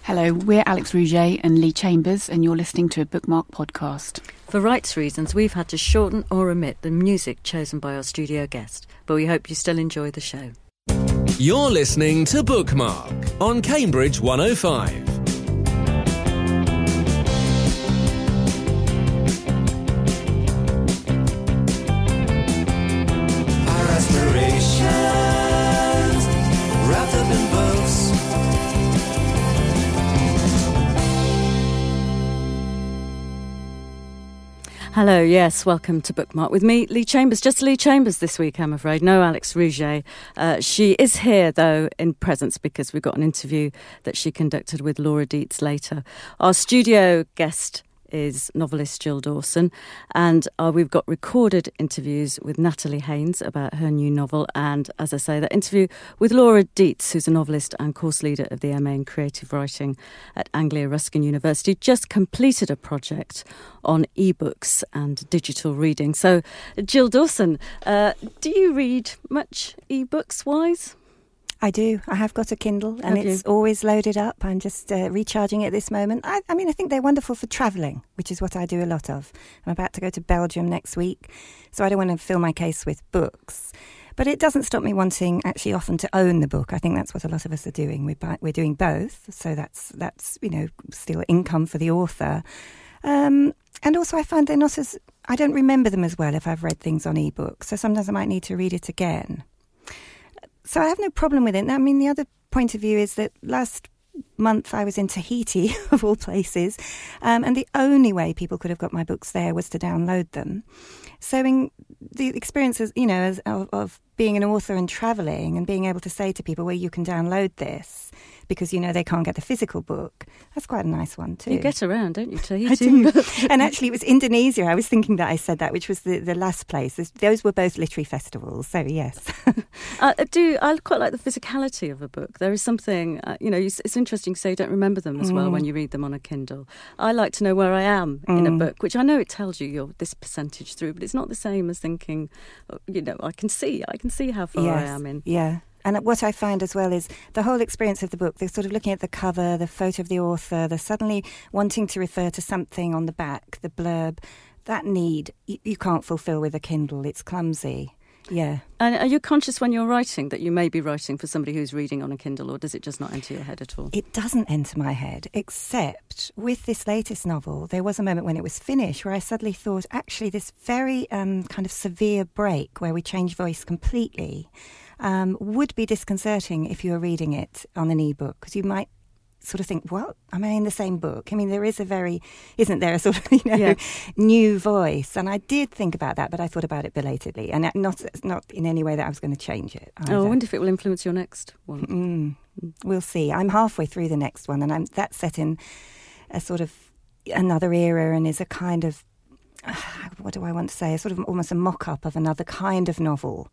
Hello, we're Alex Rouget and Lee Chambers, and you're listening to a Bookmark podcast. For rights reasons, we've had to shorten or omit the music chosen by our studio guest, but we hope you still enjoy the show. You're listening to Bookmark on Cambridge 105. Our aspirations wrapped up in books. Hello, yes, welcome to Bookmark with me, Lee Chambers. Just Lee Chambers this week, I'm afraid. No Alex Rouget. She is here, though, in presence because we've got an interview that she conducted with Laura Dietz later. Our studio guest is novelist Jill Dawson, and we've got recorded interviews with Natalie Haynes about her new novel, and, as I say, that interview with Laura Dietz, who's a novelist and course leader of the MA in Creative Writing at Anglia Ruskin University, just completed a project on ebooks and digital reading. So, Jill Dawson, do you read much ebooks-wise? I do. I have got a Kindle and it's always loaded up. I'm just recharging it at this moment. I think they're wonderful for travelling, which is what I do a lot of. I'm about to go to Belgium next week, so I don't want to fill my case with books. But it doesn't stop me wanting actually often to own the book. I think that's what a lot of us are doing. We're doing both, so that's still income for the author. And also I find they're not as... I don't remember them as well if I've read things on ebooks, so sometimes I might need to read it again. So I have no problem with it. I mean, the other point of view is that last month I was in Tahiti, of all places, and the only way people could have got my books there was to download them. So in the experiences, of being an author and travelling and being able to say to people, well, you can download this because, they can't get the physical book, that's quite a nice one too. You get around, don't you, Tahiti? I do. And actually it was Indonesia. I was thinking that I said that, which was the last place. Those were both literary festivals, so yes. I quite like the physicality of a book. There is something, it's interesting to say you don't remember them as well when you read them on a Kindle. I like to know where I am in a book, which I know it tells you you're this percentage through, but it's not the same as thinking, I can see how far I am in. Yeah. And what I find as well is the whole experience of the book, they're sort of looking at the cover, the photo of the author, they're suddenly wanting to refer to something on the back, the blurb. That need, you can't fulfil with a Kindle. It's clumsy. Yeah. And are you conscious when you're writing that you may be writing for somebody who's reading on a Kindle, or does it just not enter your head at all? It doesn't enter my head, except with this latest novel, there was a moment when it was finished where I suddenly thought, actually, this very kind of severe break where we change voice completely would be disconcerting if you were reading it on an ebook, because you might sort of think, well, am I in the same book? I mean, isn't there a sort of, new voice? And I did think about that, but I thought about it belatedly, and not in any way that I was going to change it either. Oh, I wonder if it will influence your next one. We'll see. I'm halfway through the next one, and that's set in a sort of another era and is a kind of, what do I want to say, a sort of almost a mock-up of another kind of novel.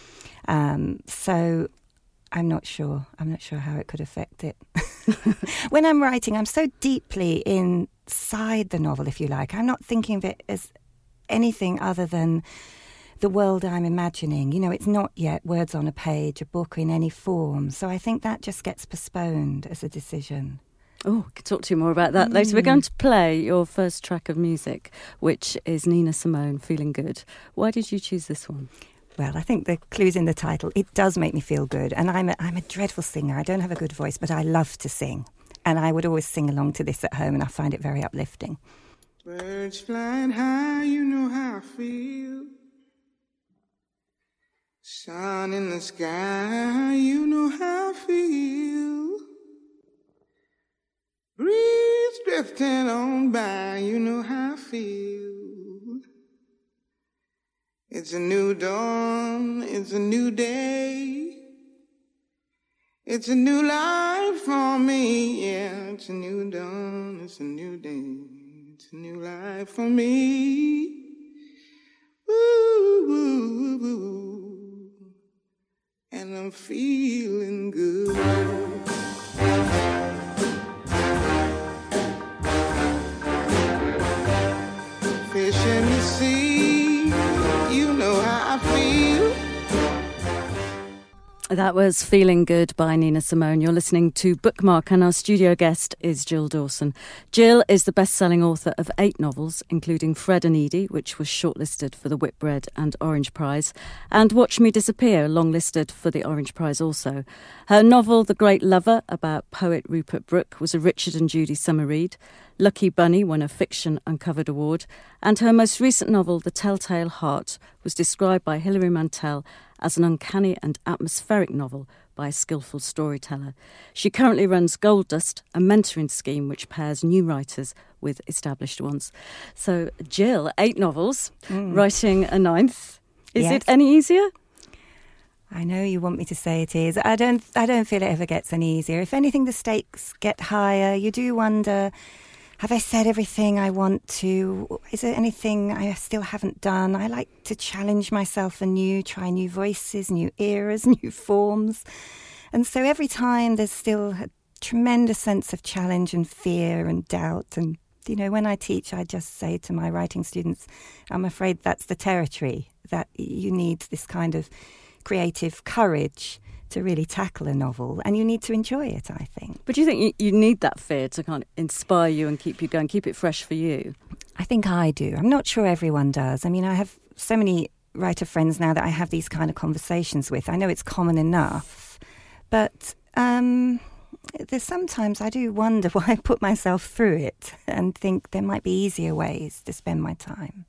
So I'm not sure how it could affect it. When I'm writing, I'm so deeply inside the novel, if you like. I'm not thinking of it as anything other than the world I'm imagining. It's not yet words on a page, a book in any form. So I think that just gets postponed as a decision. Oh, I could talk to you more about that later. We're going to play your first track of music, which is Nina Simone, Feeling Good. Why did you choose this one? Well, I think the clue's in the title. It does make me feel good. And I'm a dreadful singer. I don't have a good voice, but I love to sing. And I would always sing along to this at home, and I find it very uplifting. Birds flying high, you know how I feel. Sun in the sky, you know how I feel. Breeze drifting on by, you know how I feel. It's a new dawn, it's a new day. It's a new life for me, yeah. It's a new dawn, it's a new day. It's a new life for me. Woo, woo, woo. And I'm feeling good. Fish in the sea, you know how I feel. That was Feeling Good by Nina Simone. You're listening to Bookmark, and our studio guest is Jill Dawson. Jill is the best-selling author of 8 novels, including Fred and Edie, which was shortlisted for the Whitbread and Orange Prize, and Watch Me Disappear, longlisted for the Orange Prize also. Her novel, The Great Lover, about poet Rupert Brooke, was a Richard and Judy summer read. Lucky Bunny won a Fiction Uncovered award, and her most recent novel, The Telltale Heart, was described by Hilary Mantel as an uncanny and atmospheric novel by a skillful storyteller. She currently runs Gold Dust, a mentoring scheme which pairs new writers with established ones. So, Jill, 8 novels, writing a 9th. Is it any easier? I know you want me to say it is. I don't feel it ever gets any easier. If anything, the stakes get higher. You do wonder, have I said everything I want to? Is there anything I still haven't done? I like to challenge myself anew, try new voices, new eras, new forms. And so every time there's still a tremendous sense of challenge and fear and doubt. And, you know, when I teach, I just say to my writing students, I'm afraid that's the territory, that you need this kind of creative courage to really tackle a novel, and you need to enjoy it, I think. But do you think you need that fear to kind of inspire you and keep you going, keep it fresh for you? I think I do. I'm not sure everyone does. I mean, I have so many writer friends now that I have these kind of conversations with. I know it's common enough, but there's sometimes I do wonder why I put myself through it and think there might be easier ways to spend my time.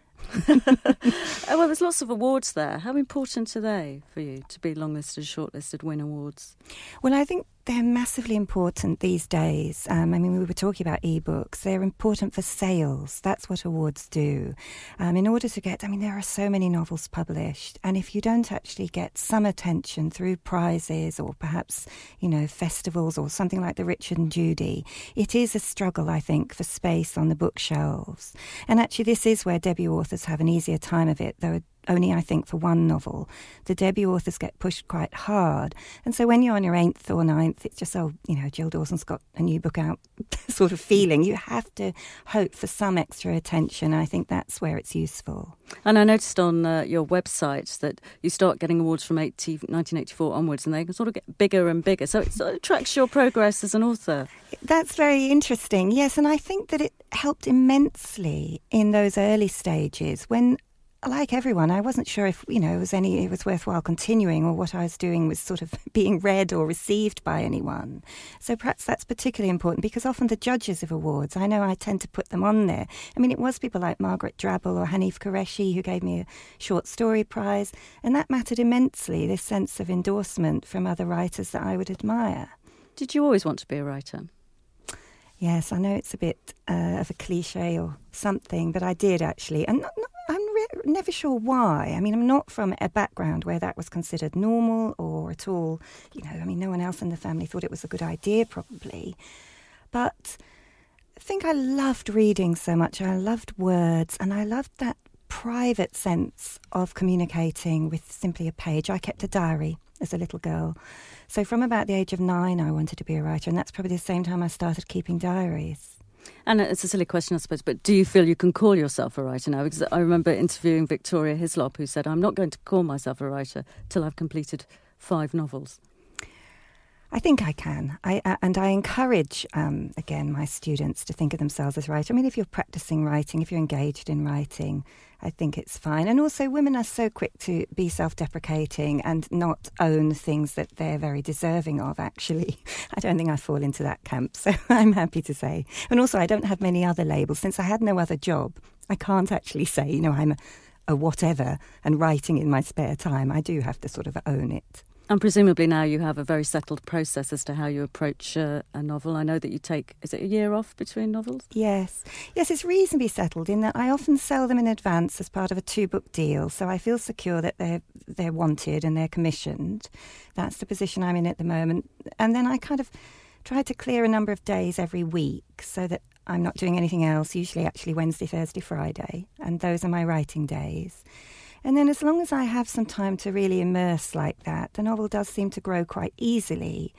Well, there's lots of awards there. How important are they for you to be longlisted, shortlisted, win awards? Well, I think they're massively important these days. I mean, we were talking about ebooks. They're important for sales. That's what awards do. In order to get, I mean, there are so many novels published, and if you don't actually get some attention through prizes or perhaps, you know, festivals or something like the Richard and Judy, it is a struggle, I think, for space on the bookshelves. And actually, this is where debut authors have an easier time of it, though only, I think, for one novel. The debut authors get pushed quite hard. And so when you're on your 8th or 9th, it's just, oh, you know, Jill Dawson's got a new book out sort of feeling. You have to hope for some extra attention. I think that's where it's useful. And I noticed on your website that you start getting awards from 1984 onwards, and they can sort of get bigger and bigger. So it sort of tracks your progress as an author. That's very interesting, yes. And I think that it helped immensely in those early stages when, like everyone, I wasn't sure if, you know, it was worthwhile continuing, or what I was doing was sort of being read or received by anyone. So perhaps that's particularly important, because often the judges of awards, I know I tend to put them on there. I mean, it was people like Margaret Drabble or Hanif Qureshi who gave me a short story prize, and that mattered immensely, this sense of endorsement from other writers that I would admire. Did you always want to be a writer? Yes, I know it's a bit of a cliche or something, but I did actually. And I'm never sure why. I mean, I'm not from a background where that was considered normal or at all, you know, I mean, no one else in the family thought it was a good idea probably. But I think I loved reading so much. I loved words, and I loved that private sense of communicating with simply a page. I kept a diary as a little girl. So from about the age of 9, I wanted to be a writer, and that's probably the same time I started keeping diaries. And it's a silly question, I suppose, but do you feel you can call yourself a writer now? Because I remember interviewing Victoria Hislop, who said, I'm not going to call myself a writer till I've completed 5 novels. I think I can. And I encourage, again, my students to think of themselves as writers. I mean, if you're practicing writing, if you're engaged in writing, I think it's fine. And also, women are so quick to be self-deprecating and not own things that they're very deserving of, actually. I don't think I fall into that camp, so I'm happy to say. And also, I don't have many other labels. Since I had no other job, I can't actually say, you know, I'm a whatever and writing in my spare time. I do have to sort of own it. And presumably now you have a very settled process as to how you approach a novel. I know that you take, is it a year off between novels? Yes. Yes, it's reasonably settled in that I often sell them in advance as part of a 2-book deal, so I feel secure that they're wanted and they're commissioned. That's the position I'm in at the moment. And then I kind of try to clear a number of days every week so that I'm not doing anything else, usually actually Wednesday, Thursday, Friday, and those are my writing days. And then as long as I have some time to really immerse like that, the novel does seem to grow quite easily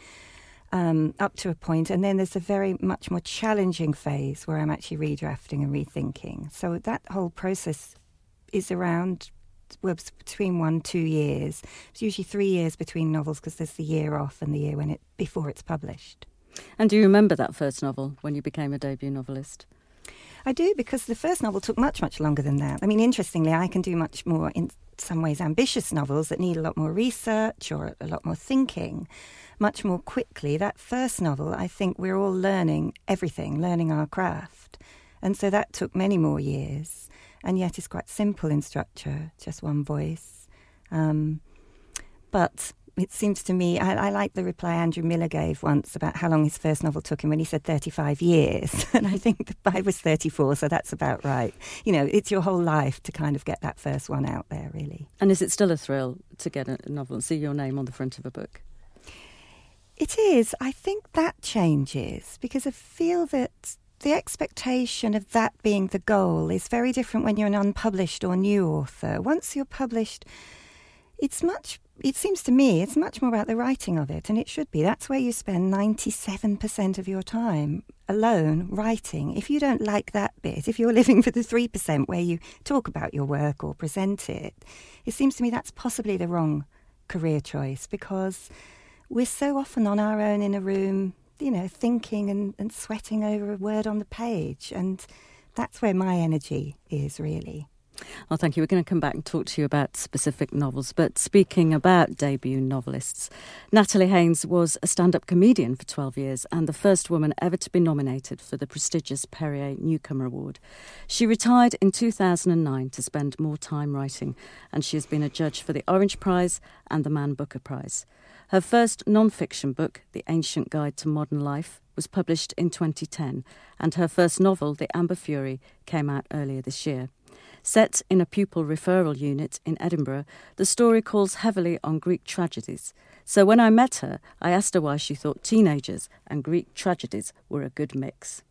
up to a point. And then there's a very much more challenging phase where I'm actually redrafting and rethinking. So that whole process is around was between 1-2 years. It's usually 3 years between novels because there's the year off and the year before it's published. And do you remember that first novel when you became a debut novelist? I do, because the first novel took much, much longer than that. I mean, interestingly, I can do much more, in some ways, ambitious novels that need a lot more research or a lot more thinking much more quickly. That first novel, I think we're all learning everything, learning our craft. And so that took many more years. And yet it's quite simple in structure, just one voice. But it seems to me, I like the reply Andrew Miller gave once about how long his first novel took him when he said 35 years. And I think I was 34, so that's about right. You know, it's your whole life to kind of get that first one out there, really. And is it still a thrill to get a novel and see your name on the front of a book? It is. I think that changes because I feel that the expectation of that being the goal is very different when you're an unpublished or new author. Once you're published, it seems to me, it's much more about the writing of it, and it should be. That's where you spend 97% of your time alone writing. If you don't like that bit, if you're living for the 3% where you talk about your work or present it, it seems to me that's possibly the wrong career choice, because we're so often on our own in a room, you know, thinking and sweating over a word on the page. And that's where my energy is, really. Oh, thank you. We're going to come back and talk to you about specific novels. But speaking about debut novelists, Natalie Haynes was a stand-up comedian for 12 years and the first woman ever to be nominated for the prestigious Perrier Newcomer Award. She retired in 2009 to spend more time writing, and she has been a judge for the Orange Prize and the Man Booker Prize. Her first non-fiction book, The Ancient Guide to Modern Life, was published in 2010, and her first novel, The Amber Fury, came out earlier this year. Set in a pupil referral unit in Edinburgh, the story calls heavily on Greek tragedies. So when I met her, I asked her why she thought teenagers and Greek tragedies were a good mix.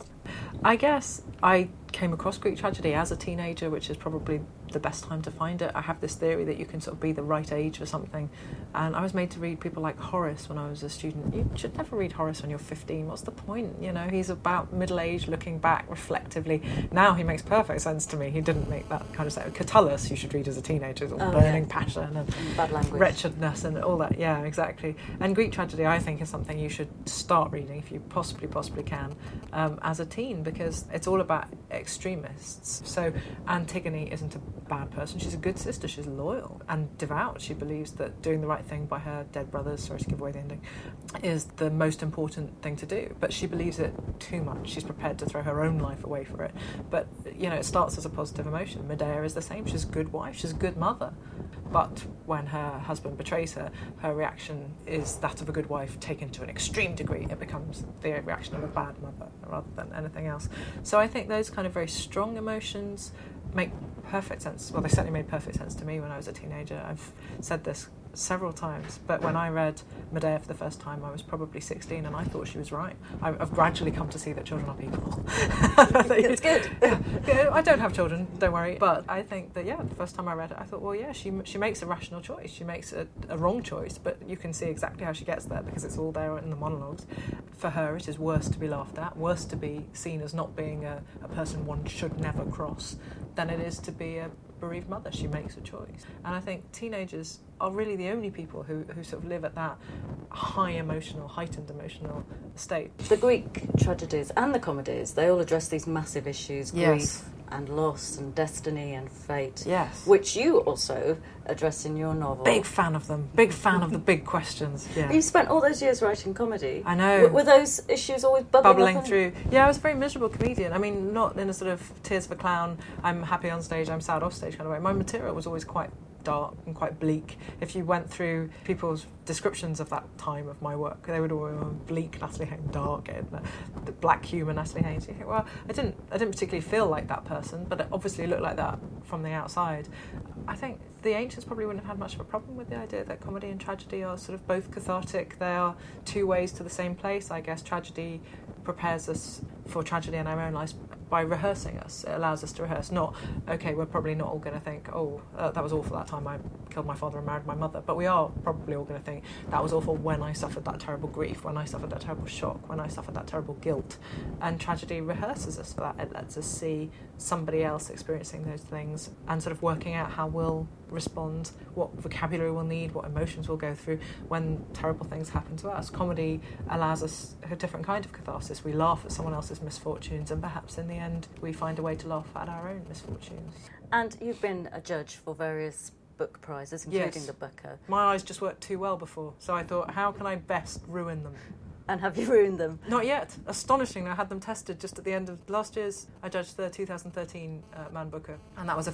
I guess I came across Greek tragedy as a teenager, which is probably the best time to find it. I have this theory that you can sort of be the right age for something, and I was made to read people like Horace when I was a student. You should never read Horace when you're 15. What's the point? You know, he's about middle age, looking back reflectively. Now he makes perfect sense to me. He didn't make that kind of sense. Catullus you should read as a teenager, all burning passion and bad language, wretchedness and all that. Yeah, exactly. And Greek tragedy, I think, is something you should start reading if you possibly can as a teen, because it's all about extremists. So Antigone isn't a bad person. She's a good sister. She's loyal and devout. She believes that doing the right thing by her dead brothers, sorry to give away the ending, is the most important thing to do. But she believes it too much. She's prepared to throw her own life away for it. But, you know, it starts as a positive emotion. Medea is the same. She's a good wife. She's a good mother. But when her husband betrays her, her reaction is that of a good wife taken to an extreme degree. It becomes the reaction of a bad mother rather than anything else. So I think those kind of very strong emotions make perfect sense. Well, they certainly made perfect sense to me when I was a teenager. I've said this several times, but when I read Medea for the first time, I was probably 16, and I thought she was right. I've gradually come to see that children are people. It's good. Yeah, I don't have children, don't worry. But I think that, the first time I read it, I thought, well, yeah, she makes a rational choice. She makes a wrong choice, but you can see exactly how she gets there because it's all there in the monologues. For her, it is worse to be laughed at, worse to be seen as not being a person one should never cross than it is to be a bereaved mother. She makes a choice. And I think teenagers are really the only people who sort of live at that heightened emotional state. The Greek tragedies and the comedies, they all address these massive issues, grief and loss and destiny and fate. Yes. Which you also address in your novel. Big fan of them. Big fan of the big questions. Yeah. You spent all those years writing comedy. I know. Were those issues always bubbling through? Yeah, I was a very miserable comedian. I mean, not in a sort of tears of a clown, I'm happy on stage, I'm sad off stage kind of way. My material was always quite dark and quite bleak. If you went through people's descriptions of that time of my work, they would all bleak Natalie Haynes, dark, the black humour Natalie Haynes. You think, well, I didn't particularly feel like that person, but it obviously looked like that from the outside. I think the ancients probably wouldn't have had much of a problem with the idea that comedy and tragedy are sort of both cathartic. They are two ways to the same place. I guess tragedy prepares us for tragedy in our own lives by rehearsing us. It allows us to rehearse. Not, okay, we're probably not all going to think, that was awful that time I killed my father and married my mother, but we are probably all going to think, saying that was awful when I suffered that terrible grief, when I suffered that terrible shock, when I suffered that terrible guilt. And tragedy rehearses us for that. It lets us see somebody else experiencing those things and sort of working out how we'll respond, what vocabulary we'll need, what emotions we'll go through when terrible things happen to us. Comedy allows us a different kind of catharsis. We laugh at someone else's misfortunes, and perhaps in the end we find a way to laugh at our own misfortunes. And you've been a judge for various book prizes, including the Booker. My eyes just worked too well before, so I thought, how can I best ruin them? And have you ruined them? Not yet. Astonishingly, I had them tested just at the end of last year's. I judged the 2013 Man Booker, and that was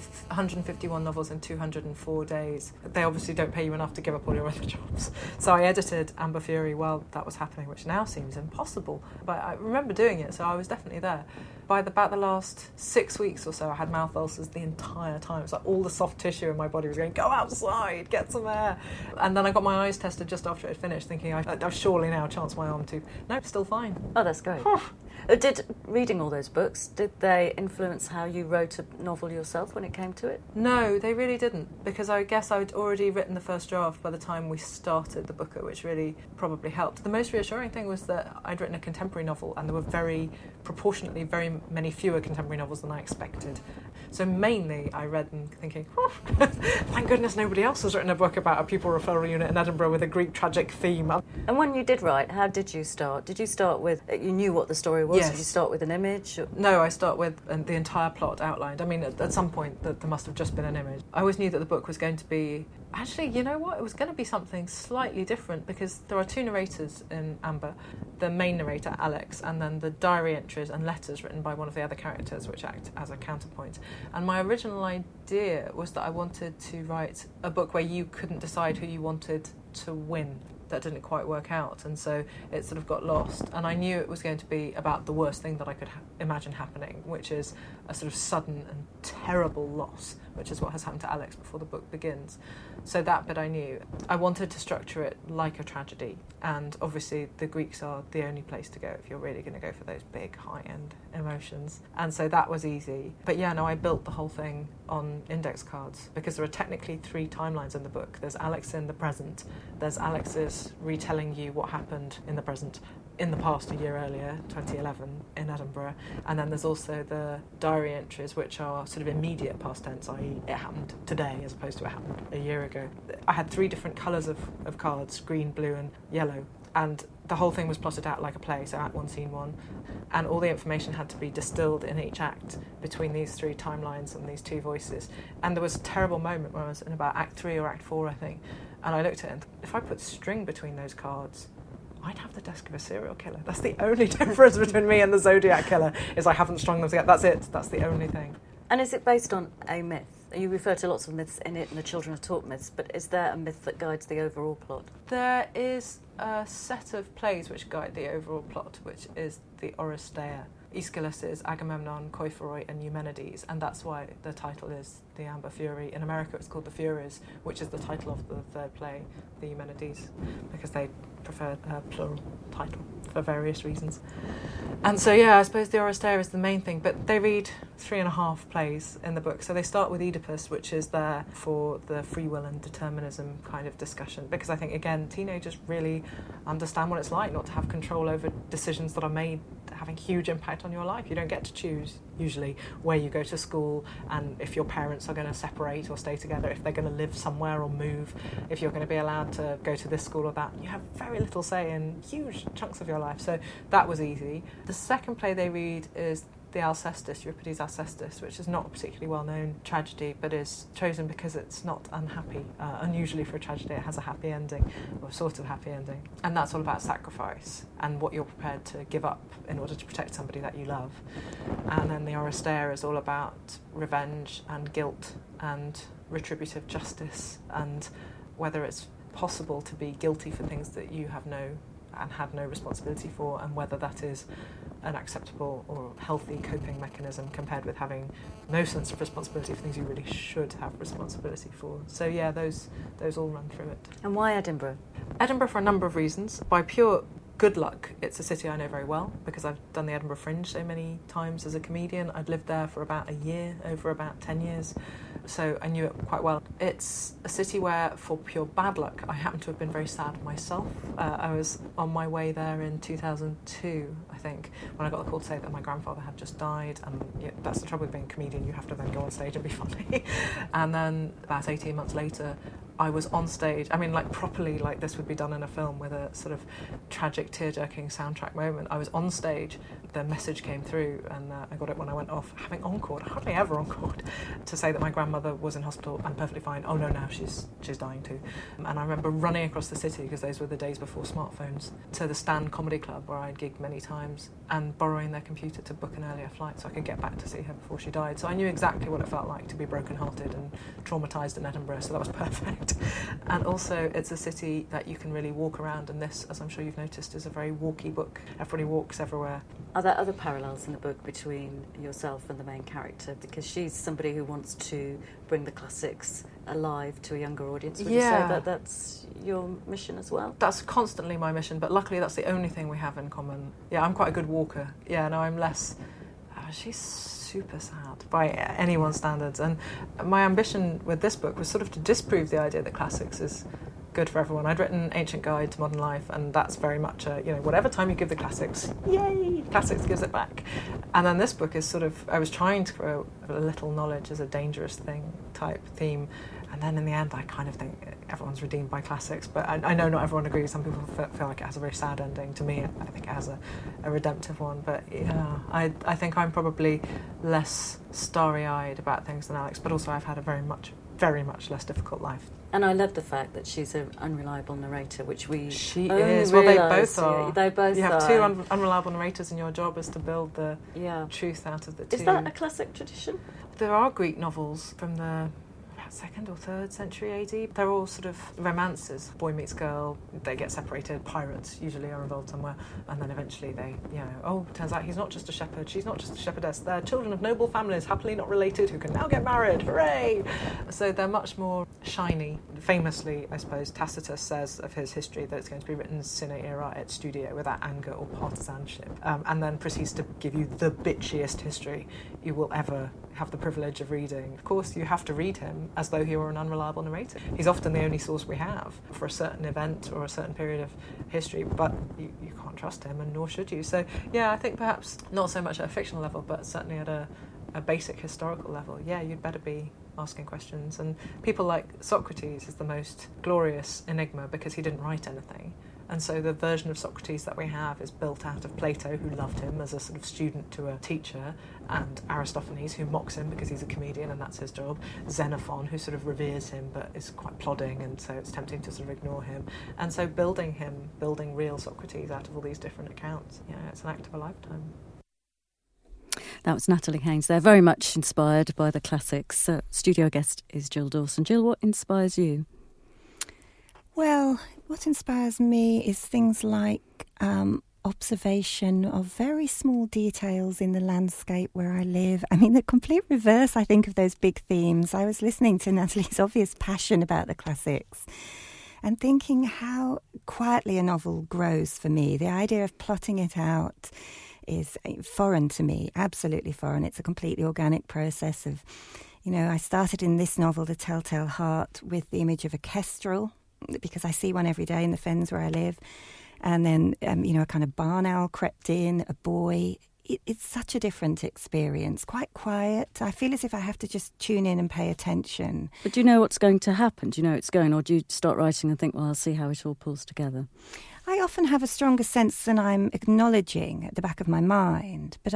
151 novels in 204 days. They obviously don't pay you enough to give up all your other jobs. So I edited Amber Fury while that was happening, which now seems impossible. But I remember doing it, so I was definitely there. By about the last 6 weeks or so, I had mouth ulcers the entire time. It's like all the soft tissue in my body was going, go outside, get some air. And then I got my eyes tested just after it had finished, thinking, I've surely now chanced my arm tooth. No, still fine. Oh, that's great. Did reading all those books, did they influence how you wrote a novel yourself when it came to it? No, they really didn't, because I guess I'd already written the first draft by the time we started the Booker, which really probably helped. The most reassuring thing was that I'd written a contemporary novel, and there were proportionately very many fewer contemporary novels than I expected. So mainly I read them thinking, thank goodness nobody else has written a book about a pupil referral unit in Edinburgh with a Greek tragic theme. And when you did write, how did you start? Did you start with, you knew what the story was? Yes. Did you start with an image? No, I start with the entire plot outlined. I mean, at some point there must have just been an image. I always knew that the book was going to be... Actually, you know what? It was going to be something slightly different, because there are two narrators in Amber. The main narrator, Alex, and then the diary entries and letters written by one of the other characters, which act as a counterpoint. And my original idea was that I wanted to write a book where you couldn't decide who you wanted to win. That didn't quite work out, and so it sort of got lost. And I knew it was going to be about the worst thing that I could imagine happening, which is a sort of sudden and terrible loss, which is what has happened to Alex before the book begins. So that bit I knew. I wanted to structure it like a tragedy, and obviously the Greeks are the only place to go if you're really going to go for those big high-end emotions. And so that was easy. But yeah, no, I built the whole thing on index cards, because there are technically 3 timelines in the book. There's Alex in the present, there's Alex's retelling you what happened in the present, in the past a year earlier, 2011, in Edinburgh, and then there's also the diary entries, which are sort of immediate past tense, i.e. it happened today as opposed to it happened a year ago. I had 3 different colours of cards, green, blue and yellow, and the whole thing was plotted out like a play, so Act 1, Scene 1, and all the information had to be distilled in each act between these 3 timelines and these 2 voices. And there was a terrible moment when I was in about Act 3 or Act 4, I think, and I looked at it and if I put string between those cards, I'd have the desk of a serial killer. That's the only difference between me and the Zodiac killer, is I haven't strung them together. That's it. That's the only thing. And is it based on a myth? You refer to lots of myths in it, and the children are taught myths, but is there a myth that guides the overall plot? There is a set of plays which guide the overall plot, which is the Oresteia. Aeschylus is Agamemnon, Koiphoroi and Eumenides, and that's why the title is The Amber Fury. In America it's called The Furies, which is the title of the third play, The Eumenides, because they prefer a plural title for various reasons. And so, yeah, I suppose the Oresteia is the main thing, but they read 3.5 plays in the book. So they start with Oedipus, which is there for the free will and determinism kind of discussion, because I think, again, teenagers really understand what it's like not to have control over decisions that are made having huge impact on your life. You don't get to choose, usually, where you go to school, and if your parents are going to separate or stay together, if they're going to live somewhere or move, if you're going to be allowed to go to this school or that. You have very little say in huge chunks of your life, so that was easy. The second play they read is the Alcestis, Euripides' Alcestis, which is not a particularly well-known tragedy, but is chosen because it's not unhappy. Unusually for a tragedy, it has a happy ending, or sort of happy ending. And that's all about sacrifice and what you're prepared to give up in order to protect somebody that you love. And then the Oresteia is all about revenge and guilt and retributive justice, and whether it's possible to be guilty for things that you have had no responsibility for, and whether that is an acceptable or healthy coping mechanism compared with having no sense of responsibility for things you really should have responsibility for. So yeah, those all run through it. And why Edinburgh? Edinburgh for a number of reasons. By pure good luck, it's a city I know very well because I've done the Edinburgh Fringe so many times as a comedian. I'd lived there for about a year, over about 10 years, so I knew it quite well. It's a city where, for pure bad luck, I happen to have been very sad myself. I was on my way there in 2002, I think, when I got the call to say that my grandfather had just died, and that's the trouble with being a comedian, you have to then go on stage and be funny. And then about 18 months later, I was on stage, I mean, like properly, like this would be done in a film with a sort of tragic, tear-jerking soundtrack moment. I was on stage, the message came through, and I got it when I went off, having encored, hardly ever encored, to say that my grandmother was in hospital and perfectly fine. Oh no, now she's dying too. And I remember running across the city, because those were the days before smartphones, to the Stand Comedy Club, where I'd gigged many times, and borrowing their computer to book an earlier flight so I could get back to see her before she died. So I knew exactly what it felt like to be broken-hearted and traumatised in Edinburgh, so that was perfect. And also, it's a city that you can really walk around, and this, as I'm sure you've noticed, is a very walky book. Everybody walks everywhere. Are there other parallels in the book between yourself and the main character? Because she's somebody who wants to bring the classics alive to a younger audience. Would you say that that's your mission as well? That's constantly my mission, but luckily that's the only thing we have in common. Yeah, I'm quite a good walker. Yeah, no, I'm less... she's super sad by anyone's standards, and my ambition with this book was sort of to disprove the idea that classics is good for everyone. I'd written Ancient Guide to Modern Life, and that's very much a, whatever time you give the classics, yay, classics gives it back. And then this book is sort of, I was trying to grow a little knowledge as a dangerous thing type theme, and then in the end I kind of think everyone's redeemed by classics, but I know not everyone agrees. Some people feel like it has a very sad ending. To me, I think it has a redemptive one, but yeah, I think I'm probably less starry-eyed about things than Alex, but also I've had a very much less difficult life. And I love the fact that she's an unreliable narrator, which she is. Well, they both are. They both are. You have two unreliable narrators, and your job is to build the truth out of the two. Is that a classic tradition? There are Greek novels from the 2nd or 3rd century AD. They're all sort of romances. Boy meets girl, they get separated, pirates usually are involved somewhere, and then eventually they, turns out he's not just a shepherd, she's not just a shepherdess, they're children of noble families, happily not related, who can now get married, hooray! So they're much more shiny. Famously, I suppose, Tacitus says of his history that it's going to be written sine ira et studio, without anger or partisanship, and then proceeds to give you the bitchiest history you will ever have the privilege of reading. Of course, you have to read him as though he were an unreliable narrator. He's often the only source we have for a certain event or a certain period of history, but you can't trust him, and nor should you. So, yeah, I think perhaps not so much at a fictional level, but certainly at a basic historical level, you'd better be asking questions. And people like Socrates is the most glorious enigma because he didn't write anything. And so the version of Socrates that we have is built out of Plato, who loved him as a sort of student to a teacher, and Aristophanes, who mocks him because he's a comedian and that's his job, Xenophon, who sort of reveres him but is quite plodding, and so it's tempting to sort of ignore him. And so building real Socrates out of all these different accounts, it's an act of a lifetime. That was Natalie Haynes. They're very much inspired by the classics. Studio guest is Jill Dawson. Jill, what inspires you? Well, what inspires me is things like observation of very small details in the landscape where I live. I mean, the complete reverse, I think, of those big themes. I was listening to Natalie's obvious passion about the classics and thinking how quietly a novel grows for me. The idea of plotting it out is foreign to me, absolutely foreign. It's a completely organic process of, I started in this novel, The Telltale Heart, with the image of a kestrel, because I see one every day in the fens where I live. And then, a kind of barn owl crept in, a boy. It's such a different experience, quite quiet. I feel as if I have to just tune in and pay attention. But do you know what's going to happen? Do you know it's going? Or do you start writing and think, well, I'll see how it all pulls together? I often have a stronger sense than I'm acknowledging at the back of my mind. But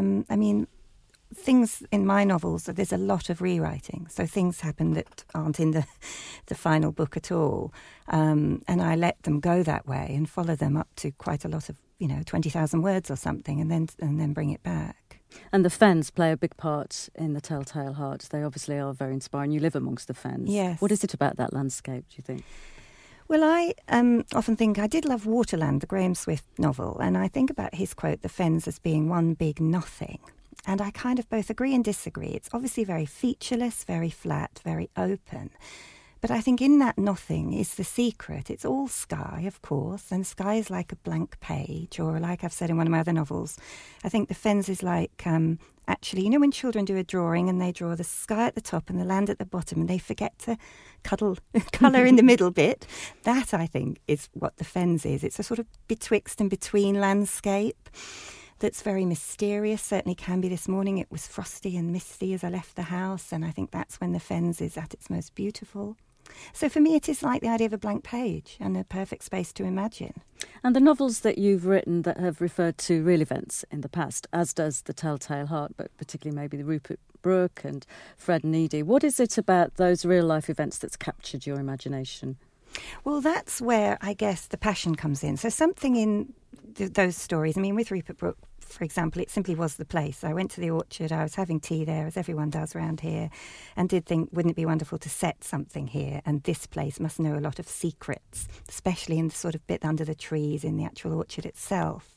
things in my novels, there's a lot of rewriting. So things happen that aren't in the final book at all. And I let them go that way and follow them up to quite a lot of, 20,000 words or something, and then bring it back. And the fens play a big part in The Telltale Heart. They obviously are very inspiring. You live amongst the fens. Yes. What is it about that landscape, do you think? Well, I often think I did love Waterland, the Graham Swift novel, and I think about his quote, the fens as being one big nothing. And I kind of both agree and disagree. It's obviously very featureless, very flat, very open. But I think in that nothing is the secret. It's all sky, of course, and sky is like a blank page, or like I've said in one of my other novels, I think the Fens is like, actually, you know when children do a drawing and they draw the sky at the top and the land at the bottom and they forget to colour in the middle bit? That, I think, is what the Fens is. It's a sort of betwixt and between landscape that's very mysterious. Certainly can be this morning. It was frosty and misty as I left the house, and I think that's when the Fens is at its most beautiful. So for me, it is like the idea of a blank page and a perfect space to imagine. And the novels that you've written that have referred to real events in the past, as does The Telltale Heart, but particularly maybe the Rupert Brooke and Fred and Edie, what is it about those real-life events that's captured your imagination? Well, that's where I guess the passion comes in. So something in those stories, I mean, with Rupert Brooke, for example, it simply was the place. I went to the orchard, I was having tea there, as everyone does around here, and did think, wouldn't it be wonderful to set something here? And this place must know a lot of secrets, especially in the sort of bit under the trees in the actual orchard itself.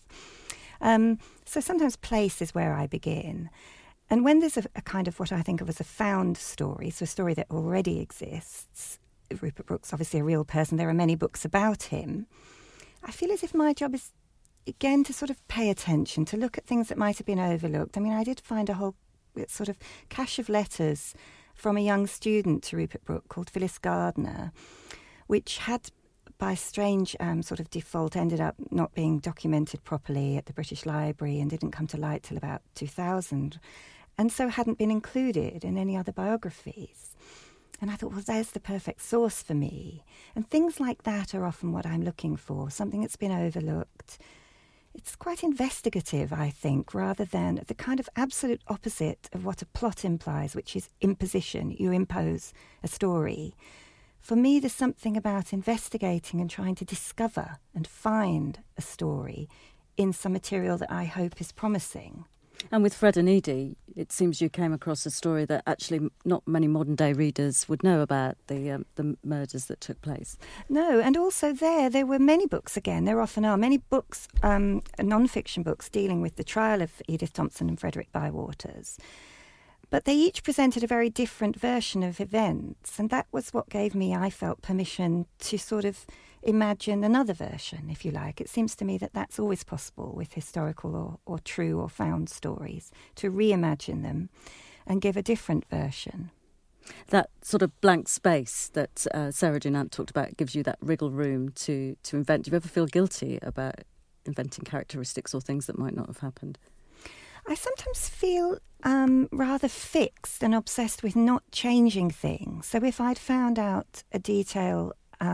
So sometimes place is where I begin. And when there's a kind of what I think of as a found story, so a story that already exists, Rupert Brooke's obviously a real person, there are many books about him, I feel as if my job is, again, to sort of pay attention, to look at things that might have been overlooked. I mean, I did find a whole sort of cache of letters from a young student to Rupert Brooke called Phyllis Gardner, which had, by strange sort of default, ended up not being documented properly at the British Library and didn't come to light till about 2000, and so hadn't been included in any other biographies. And I thought, well, there's the perfect source for me. And things like that are often what I'm looking for, something that's been overlooked. It's quite investigative, I think, rather than the kind of absolute opposite of what a plot implies, which is imposition. You impose a story. For me, there's something about investigating and trying to discover and find a story in some material that I hope is promising. And with Fred and Edie, it seems you came across a story that actually not many modern-day readers would know about, the murders that took place. No, and also there were many books, again, there often are, many books, non-fiction books, dealing with the trial of Edith Thompson and Frederick Bywaters. But they each presented a very different version of events, and that was what gave me, I felt, permission to sort of imagine another version, if you like. It seems to me that that's always possible with historical or true or found stories, to reimagine them and give a different version. That sort of blank space that Sarah Dunant talked about gives you that wriggle room to invent. Do you ever feel guilty about inventing characteristics or things that might not have happened? I sometimes feel rather fixed and obsessed with not changing things. So if I'd found out a detail,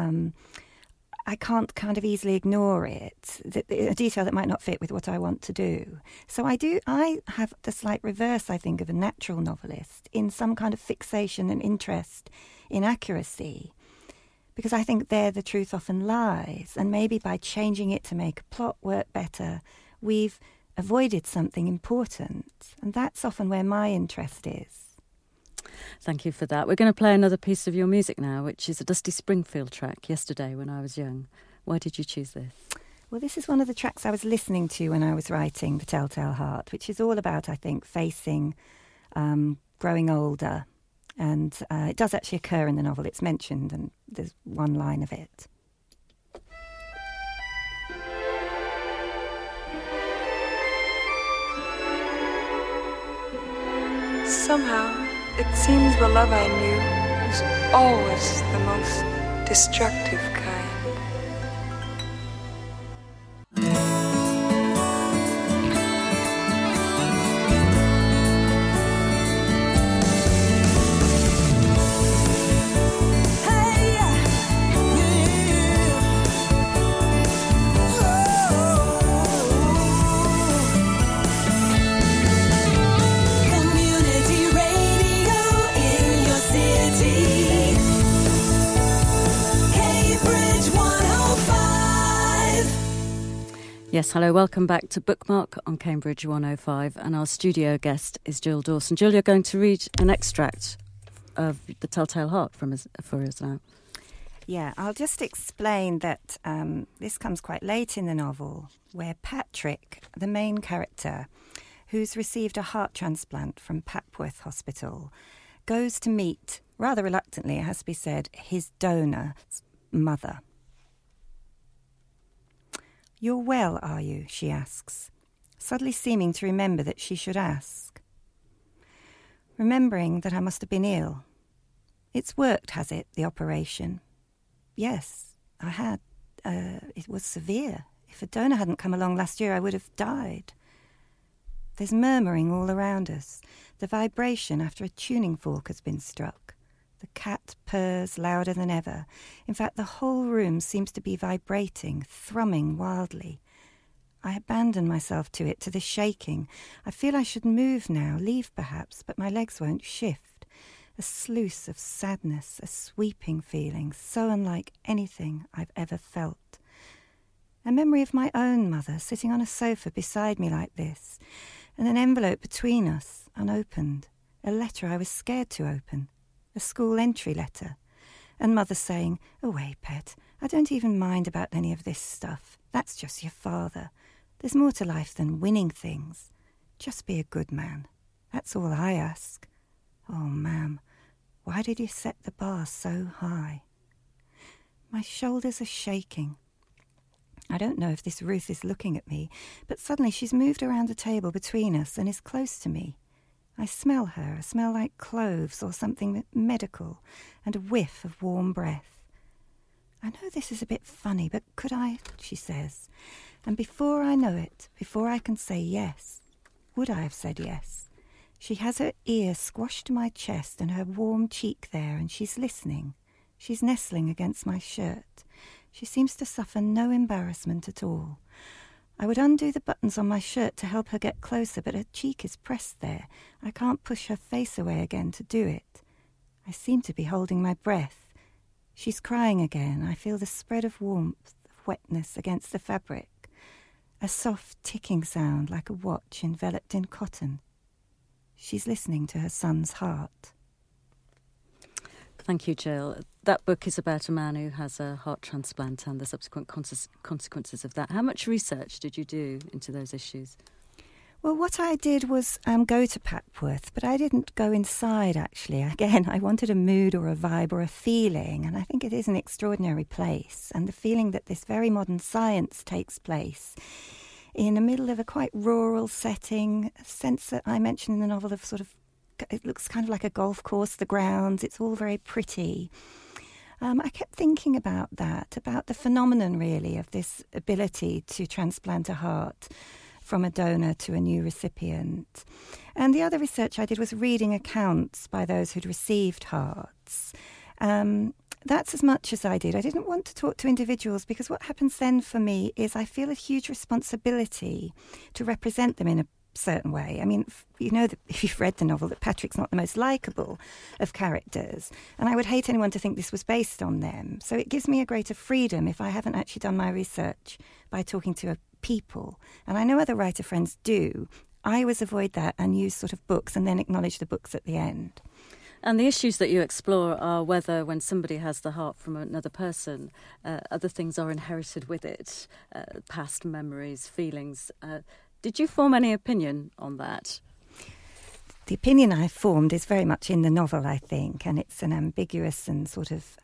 I can't kind of easily ignore it, a detail that might not fit with what I want to do. So I have the slight reverse, I think, of a natural novelist in some kind of fixation and interest in accuracy, because I think there the truth often lies. And maybe by changing it to make a plot work better, we've avoided something important. And that's often where my interest is. Thank you for that. We're going to play another piece of your music now, which is a Dusty Springfield track, Yesterday When I Was Young. Why did you choose this? Well, this is one of the tracks I was listening to when I was writing The Telltale Heart, which is all about, I think, facing growing older. And it does actually occur in the novel. It's mentioned, and there's one line of it. Somehow, it seems the love I knew was always the most destructive kind. Yes, hello, welcome back to Bookmark on Cambridge 105, and our studio guest is Jill Dawson. Jill, you're going to read an extract of The Telltale Heart for us now. Yeah, I'll just explain that this comes quite late in the novel, where Patrick, the main character, who's received a heart transplant from Papworth Hospital, goes to meet rather reluctantly, it has to be said, his donor's mother. "You're well, are you?" she asks, suddenly seeming to remember that she should ask. Remembering that I must have been ill. "It's worked, has it, the operation?" "Yes, I had. It was severe. If a donor hadn't come along last year, I would have died." There's murmuring all around us, the vibration after a tuning fork has been struck. The cat purrs louder than ever. In fact, the whole room seems to be vibrating, thrumming wildly. I abandon myself to it, to the shaking. I feel I should move now, leave perhaps, but my legs won't shift. A sluice of sadness, a sweeping feeling, so unlike anything I've ever felt. A memory of my own mother sitting on a sofa beside me like this, and an envelope between us, unopened, a letter I was scared to open, a school entry letter, and Mother saying, "Away, pet, I don't even mind about any of this stuff. That's just your father. There's more to life than winning things. Just be a good man. That's all I ask. Oh, ma'am, why did you set the bar so high?" My shoulders are shaking. I don't know if this Ruth is looking at me, but suddenly she's moved around the table between us and is close to me. I smell her, a smell like cloves or something medical, and a whiff of warm breath. "I know this is a bit funny, but could I?" she says. And before I know it, before I can say yes, would I have said yes? She has her ear squashed to my chest and her warm cheek there, and she's listening. She's nestling against my shirt. She seems to suffer no embarrassment at all. I would undo the buttons on my shirt to help her get closer, but her cheek is pressed there. I can't push her face away again to do it. I seem to be holding my breath. She's crying again. I feel the spread of warmth, of wetness against the fabric. A soft ticking sound like a watch enveloped in cotton. She's listening to her son's heart. Thank you, Jill. That book is about a man who has a heart transplant and the subsequent consequences of that. How much research did you do into those issues? Well, what I did was go to Papworth, but I didn't go inside, actually. Again, I wanted a mood or a vibe or a feeling, and I think it is an extraordinary place. And the feeling that this very modern science takes place in the middle of a quite rural setting, a sense that I mentioned in the novel of sort of, it looks kind of like a golf course, the grounds, it's all very pretty. I kept thinking about that, about the phenomenon, really, of this ability to transplant a heart from a donor to a new recipient. And the other research I did was reading accounts by those who'd received hearts. That's as much as I did. I didn't want to talk to individuals because what happens then for me is I feel a huge responsibility to represent them in a certain way. I mean, you know that if you've read the novel that Patrick's not the most likeable of characters, and I would hate anyone to think this was based on them. So it gives me a greater freedom if I haven't actually done my research by talking to people. And I know other writer friends do. I always avoid that and use sort of books and then acknowledge the books at the end. And the issues that you explore are whether when somebody has the heart from another person, other things are inherited with it, past memories, feelings. Did you form any opinion on that? The opinion I formed is very much in the novel, I think, and it's an ambiguous and sort of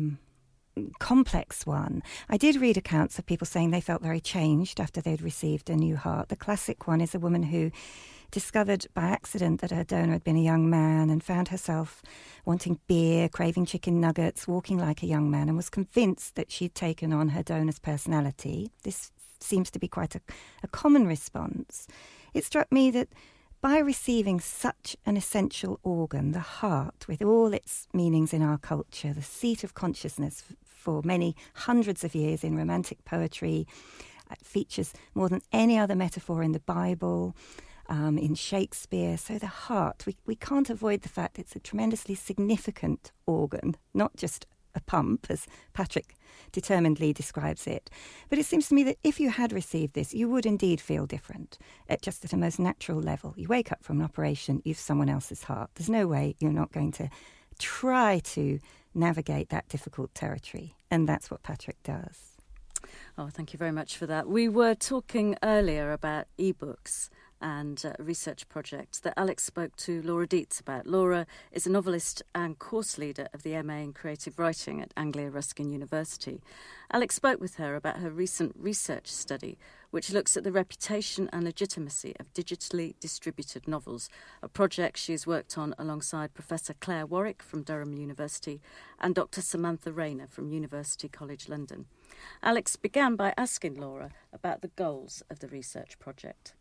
complex one. I did read accounts of people saying they felt very changed after they'd received a new heart. The classic one is a woman who discovered by accident that her donor had been a young man and found herself wanting beer, craving chicken nuggets, walking like a young man, and was convinced that she'd taken on her donor's personality. This seems to be quite a common response. It struck me that by receiving such an essential organ, the heart, with all its meanings in our culture, the seat of consciousness for many hundreds of years in romantic poetry, features more than any other metaphor in the Bible, in Shakespeare. So the heart, we can't avoid the fact it's a tremendously significant organ, not just a pump, as Patrick determinedly describes it. But it seems to me that if you had received this, you would indeed feel different, just at a most natural level. You wake up from an operation, you've someone else's heart. There's no way you're not going to try to navigate that difficult territory. And that's what Patrick does. Oh, thank you very much for that. We were talking earlier about ebooks and a research project that Alex spoke to Laura Dietz about. Laura is a novelist and course leader of the MA in Creative Writing at Anglia Ruskin University. Alex spoke with her about her recent research study, which looks at the reputation and legitimacy of digitally distributed novels, a project she has worked on alongside Professor Claire Warwick from Durham University and Dr. Samantha Rayner from University College London. Alex began by asking Laura about the goals of the research project.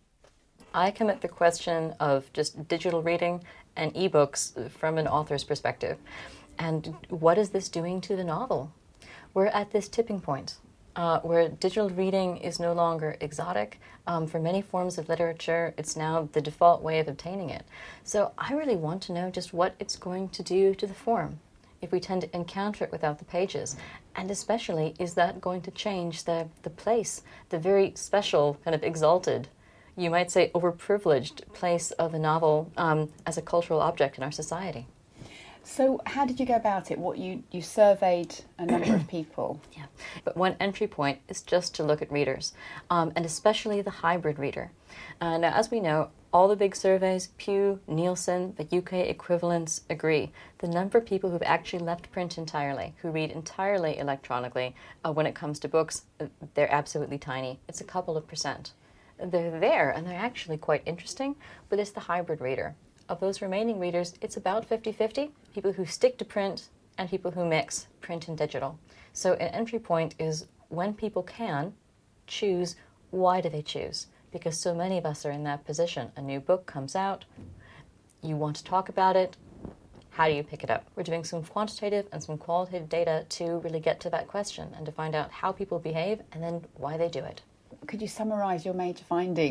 I come at the question of just digital reading and ebooks from an author's perspective. And what is this doing to the novel? We're at this tipping point where digital reading is no longer exotic. For many forms of literature, it's now the default way of obtaining it. So I really want to know just what it's going to do to the form if we tend to encounter it without the pages. And especially, is that going to change the place, the very special, kind of exalted, you might say overprivileged place of the novel as a cultural object in our society? So how did you go about it? You surveyed a number of people. Yeah, but one entry point is just to look at readers, and especially the hybrid reader. Now, as we know, all the big surveys, Pew, Nielsen, the UK equivalents agree. The number of people who've actually left print entirely, who read entirely electronically, when it comes to books, they're absolutely tiny. It's a couple of percent. They're there, and they're actually quite interesting, but it's the hybrid reader. Of those remaining readers, it's about 50-50, people who stick to print and people who mix print and digital. So an entry point is when people can choose, why do they choose? Because so many of us are in that position. A new book comes out, you want to talk about it, how do you pick it up? We're doing some quantitative and some qualitative data to really get to that question and to find out how people behave and then why they do it. Could you summarise your major findings?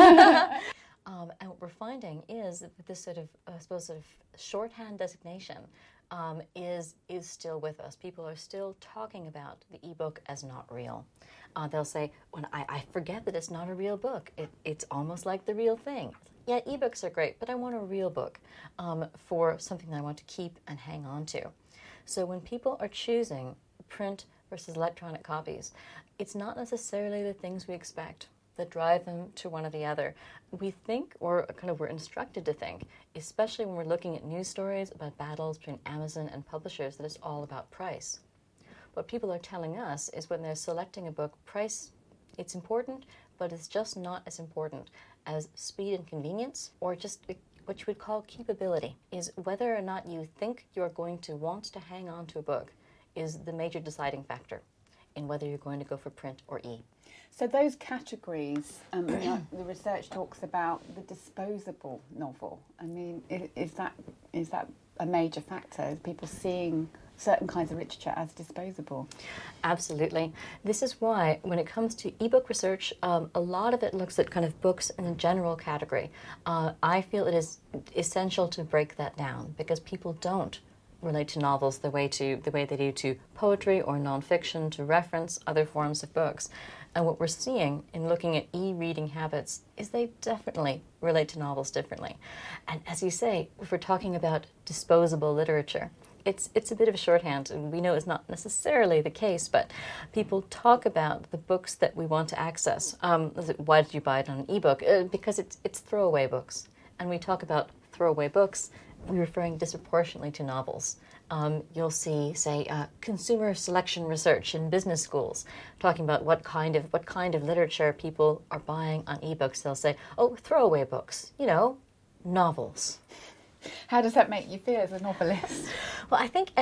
And what we're finding is that this sort of, I suppose, sort of shorthand designation is still with us. People are still talking about the ebook as not real. They'll say, "When I forget that it's not a real book. It's almost like the real thing. Yeah, ebooks are great, but I want a real book for something that I want to keep and hang on to." So when people are choosing print versus electronic copies, it's not necessarily the things we expect that drive them to one or the other. We think, or kind of we're instructed to think, especially when we're looking at news stories about battles between Amazon and publishers, that it's all about price. What people are telling us is when they're selecting a book, price, it's important, but it's just not as important as speed and convenience, or just what you would call keepability, is whether or not you think you're going to want to hang on to a book is the major deciding factor in whether you're going to go for print or e. So those categories, the research talks about the disposable novel. I mean, is that a major factor? Is people seeing certain kinds of literature as disposable? Absolutely. This is why, when it comes to ebook research, a lot of it looks at kind of books in a general category. I feel it is essential to break that down because people don't relate to novels the way they do to poetry or nonfiction, to reference other forms of books. And what we're seeing in looking at e-reading habits is they definitely relate to novels differently. And as you say, if we're talking about disposable literature, it's a bit of a shorthand, and we know it's not necessarily the case, but people talk about the books that we want to access. Why did you buy it on an ebook? Because it's throwaway books. And we talk about throwaway books, we're referring disproportionately to novels. You'll see, say, consumer selection research in business schools, talking about what kind of literature people are buying on ebooks. They'll say, "Oh, throwaway books, novels." How does that make you feel as a novelist? Well, I think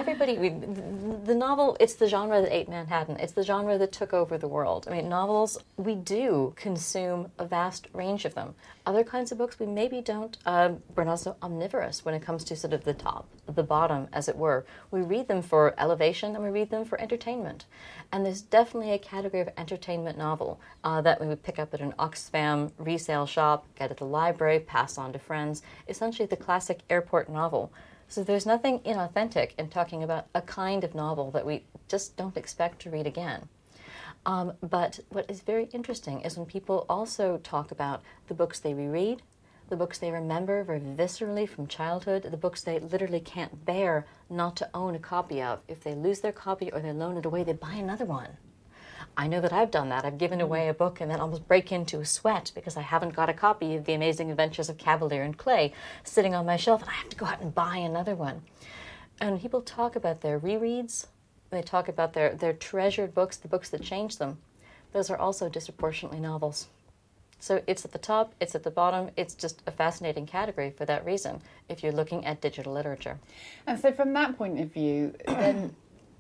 the novel, it's the genre that ate Manhattan. It's the genre that took over the world. I mean, novels, we do consume a vast range of them. Other kinds of books, we maybe don't. We're not so omnivorous when it comes to sort of the top, the bottom, as it were. We read them for elevation and we read them for entertainment. And there's definitely a category of entertainment novel that we would pick up at an Oxfam resale shop, get at the library, pass on to friends. Essentially the classic airport novel. So there's nothing inauthentic in talking about a kind of novel that we just don't expect to read again. But what is very interesting is when people also talk about the books they reread, the books they remember very viscerally from childhood, the books they literally can't bear not to own a copy of. If they lose their copy or they loan it away, they buy another one. I know that I've done that. I've given away a book and then almost break into a sweat because I haven't got a copy of The Amazing Adventures of Cavalier and Clay sitting on my shelf, and I have to go out and buy another one. And people talk about their rereads. They talk about their treasured books, the books that changed them. Those are also disproportionately novels. So it's at the top, it's at the bottom. It's just a fascinating category for that reason, if you're looking at digital literature. And so from that point of view, then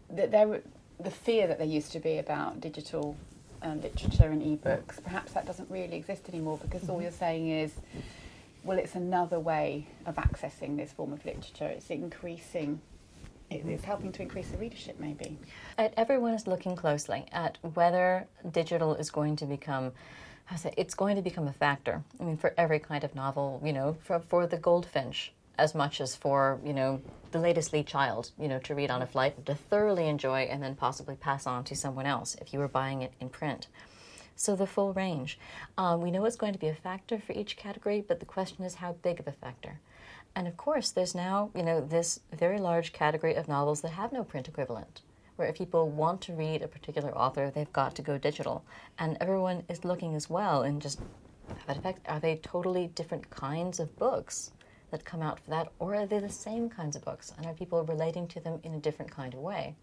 the fear that there used to be about digital literature and ebooks, perhaps that doesn't really exist anymore, because all you're saying is, well, it's another way of accessing this form of literature. It's increasing, it's helping to increase the readership, maybe. Everyone is looking closely at whether digital is going to become, it's going to become a factor. I mean, for every kind of novel, for The Goldfinch, as much as for, the latest Lee Child, to read on a flight, to thoroughly enjoy and then possibly pass on to someone else if you were buying it in print. So the full range. We know it's going to be a factor for each category, but the question is how big of a factor. And of course, there's now, this very large category of novels that have no print equivalent, where if people want to read a particular author, they've got to go digital. And everyone is looking as well and just, are they totally different kinds of books that come out for that, or are they the same kinds of books, and are people relating to them in a different kind of way?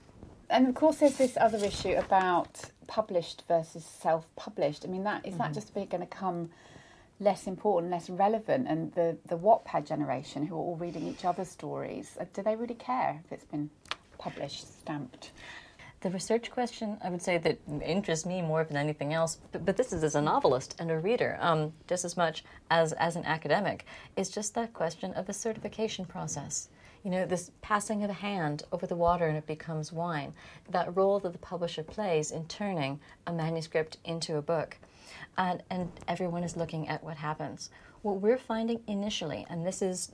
And of course there's this other issue about published versus self-published. I mean, that just going to become less important, less relevant, and the Wattpad generation, who are all reading each other's stories, do they really care if it's been published, stamped? The research question, I would say, that interests me more than anything else, but this is as a novelist and a reader, just as much as an academic, is just that question of the certification process. This passing of a hand over the water and it becomes wine, that role that the publisher plays in turning a manuscript into a book. And everyone is looking at what happens. What we're finding initially, and this is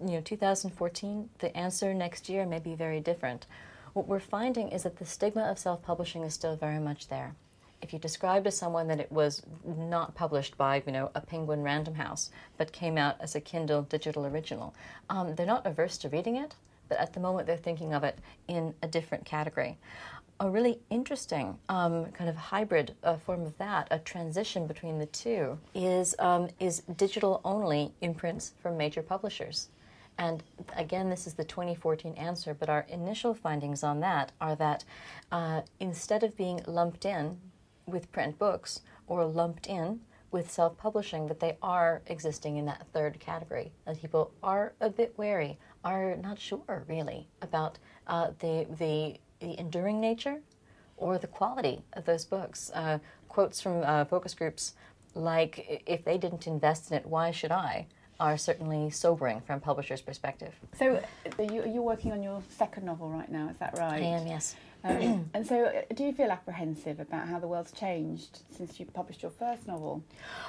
2014, the answer next year may be very different. What we're finding is that the stigma of self-publishing is still very much there. If you describe to someone that it was not published by, a Penguin Random House, but came out as a Kindle digital original, they're not averse to reading it, but at the moment they're thinking of it in a different category. A really interesting kind of hybrid form of that, a transition between the two, is digital-only imprints from major publishers. And again, this is the 2014 answer, but our initial findings on that are that instead of being lumped in with print books or lumped in with self-publishing, that they are existing in that third category. And people are a bit wary, are not sure really about the enduring nature or the quality of those books. Quotes from focus groups like, if they didn't invest in it, why should I? Are certainly sobering from a publisher's perspective. So you're working on your second novel right now, is that right? I am, yes. And so do you feel apprehensive about how the world's changed since you published your first novel?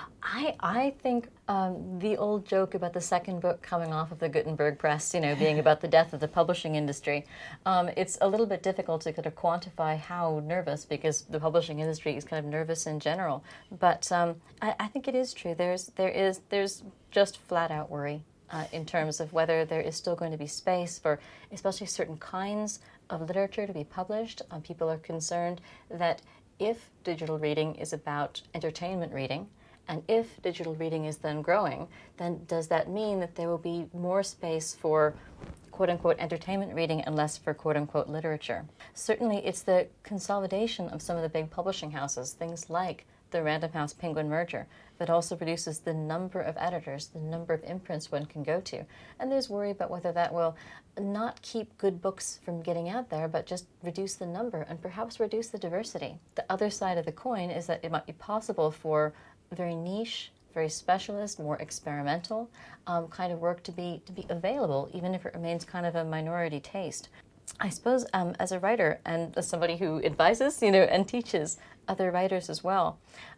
I think the old joke about the second book coming off of the Gutenberg press, being about the death of the publishing industry, it's a little bit difficult to kind of quantify how nervous, because the publishing industry is kind of nervous in general. But I think it is true. There's just flat out worry in terms of whether there is still going to be space for especially certain kinds of literature to be published. People are concerned that if digital reading is about entertainment reading, and if digital reading is then growing, then does that mean that there will be more space for quote-unquote entertainment reading and less for quote-unquote literature? Certainly it's the consolidation of some of the big publishing houses, things like the Random House Penguin merger, that also reduces the number of editors, the number of imprints one can go to. And there's worry about whether that will not keep good books from getting out there, but just reduce the number and perhaps reduce the diversity. The other side of the coin is that it might be possible for very niche, very specialist, more experimental kind of work to be available, even if it remains kind of a minority taste. I suppose as a writer and as somebody who advises, and teaches other writers as well,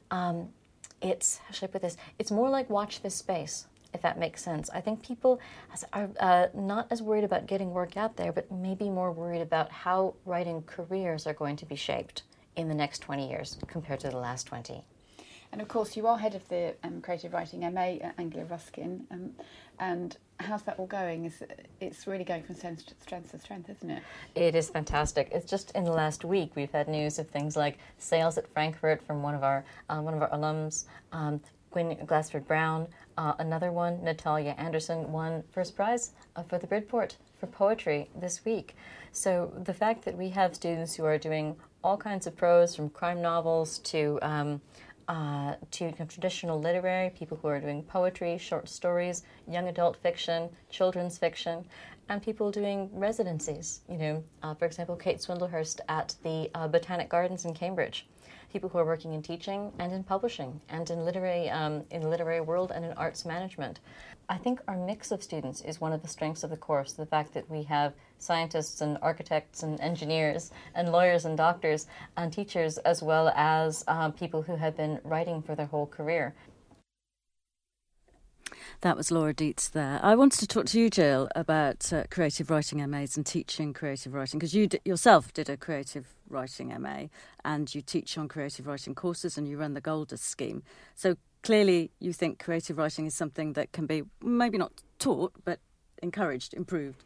it's, how should I put this? It's more like watch this space, if that makes sense. I think people are not as worried about getting work out there, but maybe more worried about how writing careers are going to be shaped in the next 20 years compared to the last 20. And of course, you are head of the Creative Writing MA at Anglia Ruskin. And how's that all going? It's really going from strength to strength, isn't it? It is fantastic. It's just in the last week we've had news of things like sales at Frankfurt from one of our alums, Gwyn Glassford Brown, another one, Natalia Anderson, won first prize for the Bridport for poetry this week. So the fact that we have students who are doing all kinds of prose, from crime novels to traditional literary, people who are doing poetry, short stories, young adult fiction, children's fiction, and people doing residencies. For example, Kate Swindlehurst at the Botanic Gardens in Cambridge. People who are working in teaching and in publishing and in the literary world and in arts management. I think our mix of students is one of the strengths of the course, the fact that we have scientists and architects and engineers and lawyers and doctors and teachers, as well as people who have been writing for their whole career. That was Laura Dietz there. I wanted to talk to you, Jill, about creative writing MAs and teaching creative writing, because you yourself did a creative writing MA and you teach on creative writing courses and you run the Goldust scheme. So clearly you think creative writing is something that can be maybe not taught, but encouraged, improved.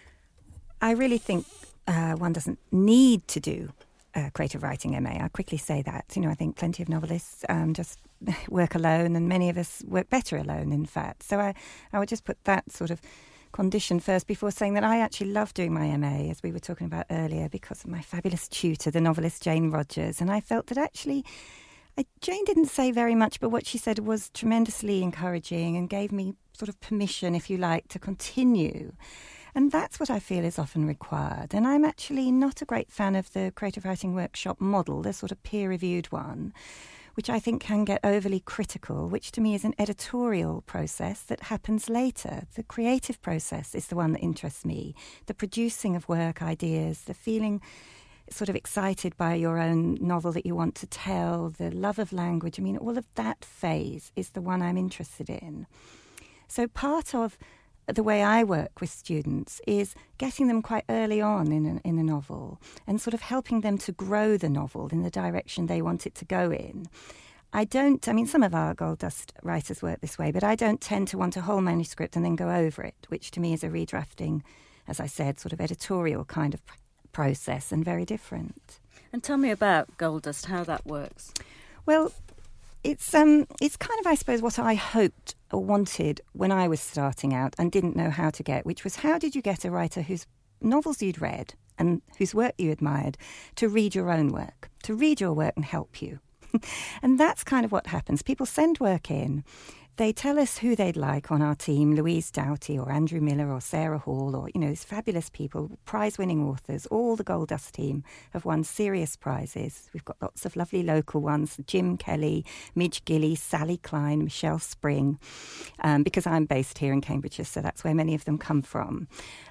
I really think one doesn't need to do creative writing MA. I'll quickly say that. I think plenty of novelists just work alone, and many of us work better alone, in fact. So I would just put that sort of condition first before saying that I actually love doing my MA, as we were talking about earlier, because of my fabulous tutor, the novelist Jane Rogers. And I felt that actually Jane didn't say very much, but what she said was tremendously encouraging and gave me sort of permission, if you like, to continue. And that's what I feel is often required. And I'm actually not a great fan of the creative writing workshop model, the sort of peer-reviewed one, which I think can get overly critical, which to me is an editorial process that happens later. The creative process is the one that interests me. The producing of work, ideas, the feeling sort of excited by your own novel that you want to tell, the love of language. All of that phase is the one I'm interested in. So part of the way I work with students is getting them quite early on in a novel and sort of helping them to grow the novel in the direction they want it to go in. Some of our Goldust writers work this way, but I don't tend to want a whole manuscript and then go over it, which to me is a redrafting, as I said, sort of editorial kind of process and very different. And tell me about Goldust, how that works. Well, it's kind of, I suppose, what I hoped or wanted when I was starting out and didn't know how to get, which was how did you get a writer whose novels you'd read and whose work you admired to read your own work, to read your work and help you. And that's kind of what happens. People send work in. They tell us who they'd like on our team, Louise Doughty or Andrew Miller or Sarah Hall or, these fabulous people, prize-winning authors. All the Goldust team have won serious prizes. We've got lots of lovely local ones, Jim Kelly, Midge Gilly, Sally Klein, Michelle Spring, because I'm based here in Cambridgeshire, so that's where many of them come from.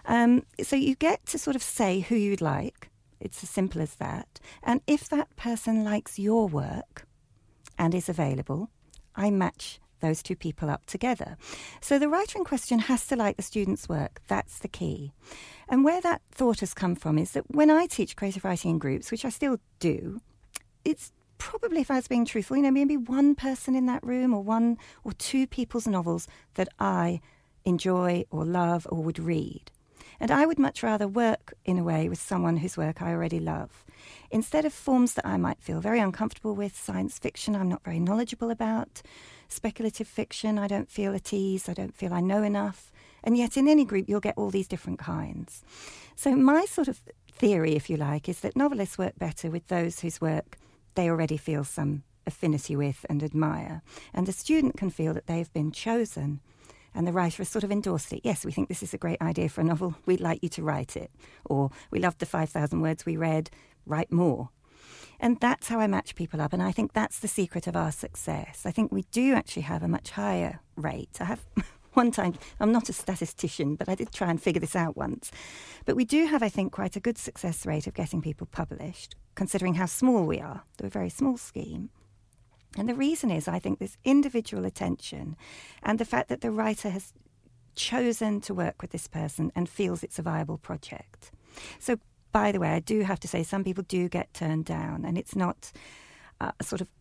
So you get to sort of say who you'd like. It's as simple as that. And if that person likes your work and is available, I match those two people up together. So the writer in question has to like the student's work. That's the key. And where that thought has come from is that when I teach creative writing in groups, which I still do, it's probably, if I was being truthful, maybe one person in that room or one or two people's novels that I enjoy or love or would read. And I would much rather work in a way with someone whose work I already love. Instead of forms that I might feel very uncomfortable with, science fiction I'm not very knowledgeable about, speculative fiction I don't feel at ease, I don't feel I know enough. And yet in any group you'll get all these different kinds. So my sort of theory, if you like, is that novelists work better with those whose work they already feel some affinity with and admire. And the student can feel that they've been chosen. And the writer has sort of endorsed it. Yes, we think this is a great idea for a novel. We'd like you to write it. Or we loved the 5,000 words we read. Write more. And that's how I match people up. And I think that's the secret of our success. I think we do actually have a much higher rate. I have one time, I'm not a statistician, but I did try and figure this out once. But we do have, I think, quite a good success rate of getting people published, considering how small we are. They're a very small scheme. And the reason is, I think, this individual attention and the fact that the writer has chosen to work with this person and feels it's a viable project. So, by the way, I do have to say some people do get turned down, and it's not sort of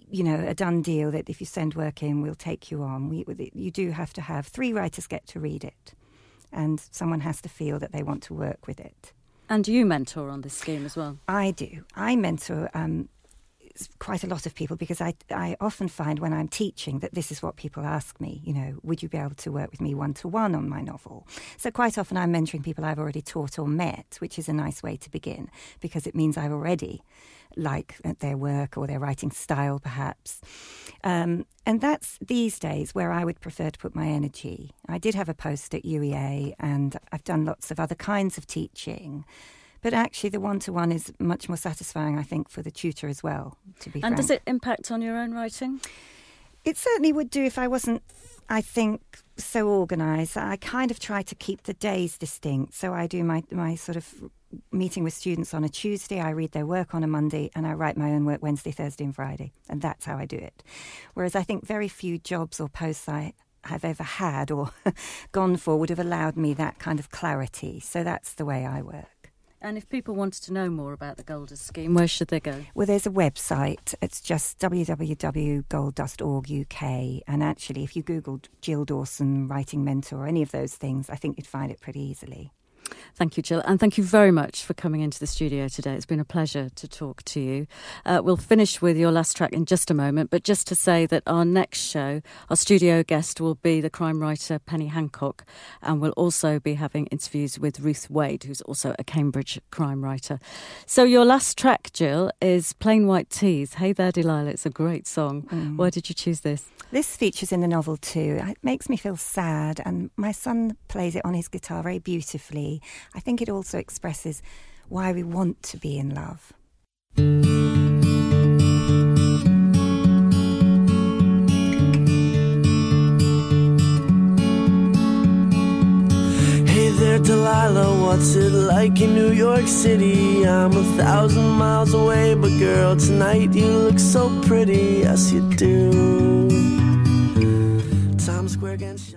a done deal that if you send work in, we'll take you on. You do have to have 3 writers get to read it, and someone has to feel that they want to work with it. And you mentor on this scheme as well? I do. I mentor quite a lot of people because I often find when I'm teaching that this is what people ask me, would you be able to work with me one-to-one on my novel? So quite often I'm mentoring people I've already taught or met, which is a nice way to begin because it means I've already like their work or their writing style perhaps. And that's these days where I would prefer to put my energy. I did have a post at UEA and I've done lots of other kinds of teaching. But actually the one-to-one is much more satisfying, I think, for the tutor as well, to be frank. And does it impact on your own writing? It certainly would do if I wasn't, I think, so organised. I kind of try to keep the days distinct. So I do my sort of meeting with students on a Tuesday, I read their work on a Monday, and I write my own work Wednesday, Thursday and Friday. And that's how I do it. Whereas I think very few jobs or posts I have ever had or gone for would have allowed me that kind of clarity. So that's the way I work. And if people wanted to know more about the Golders scheme, where should they go? Well, there's a website. It's just www.goldust.org.uk. And actually, if you Googled Jill Dawson, writing mentor, or any of those things, I think you'd find it pretty easily. Thank you, Jill. And thank you very much for coming into the studio today. It's been a pleasure to talk to you. We'll finish with your last track in just a moment, but just to say that our next show, our studio guest will be the crime writer Penny Hancock, and we'll also be having interviews with Ruth Wade, who's also a Cambridge crime writer. So your last track, Jill, is Plain White Tees. Hey There, Delilah. It's a great song. Why did you choose this? This features in the novel too. It makes me feel sad, and my son plays it on his guitar very beautifully. I think it also expresses why we want to be in love. Hey there, Delilah, what's it like in New York City? I'm 1,000 miles away, but girl, tonight you look so pretty. Yes, you do. Times Square against